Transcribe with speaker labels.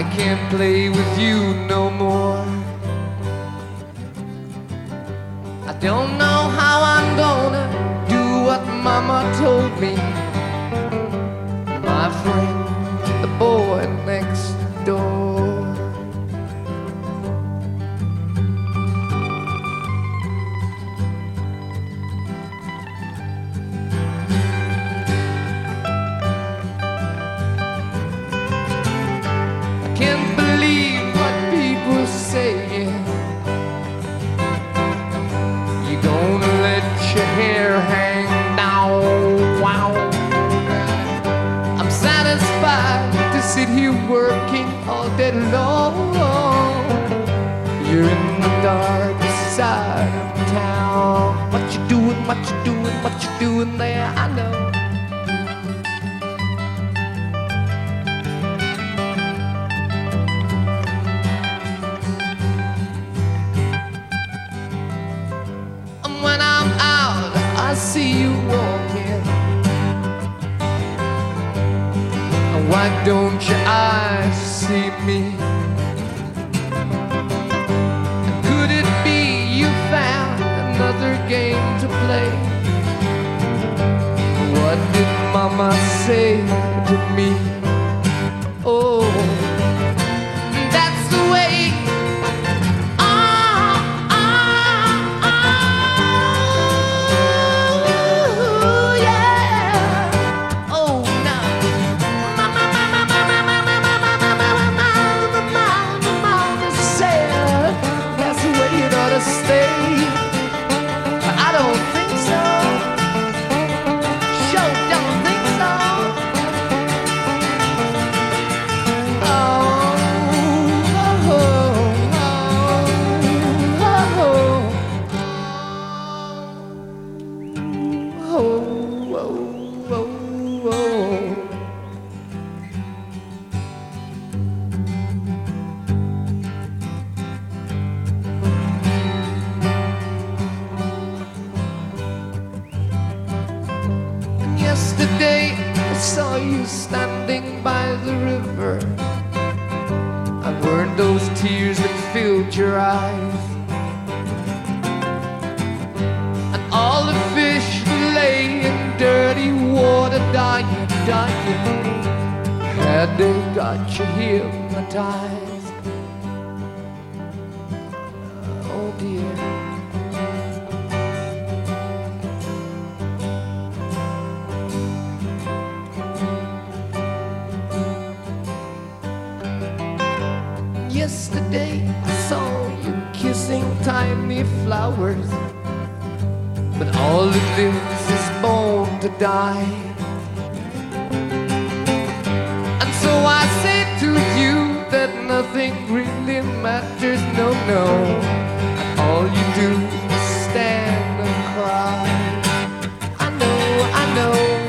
Speaker 1: I can't play with you no more. I don't know how I'm gonna do what Mama told me. My friend, the boy next door. Can't believe what people saying. You're gonna let your hair hang down. Wow. I'm satisfied to sit here working all day long. You're in the dark side of town. What you doing, what you doing, what you doing there, I know. When I'm out, I see you walking. Why don't your eyes see me? Could it be you found another game to play? What did Mama say to me? Oh, that's the way. Yesterday I saw you standing by the river. I burned those tears that filled your eyes. And all the fish lay in dirty water, dying, dying. Had they got you hypnotized? Oh dear. Yesterday I saw you kissing tiny flowers, but all it lives is born to die. And so I say to you that nothing really matters, no, no. And all you do is stand and cry. I know, I know.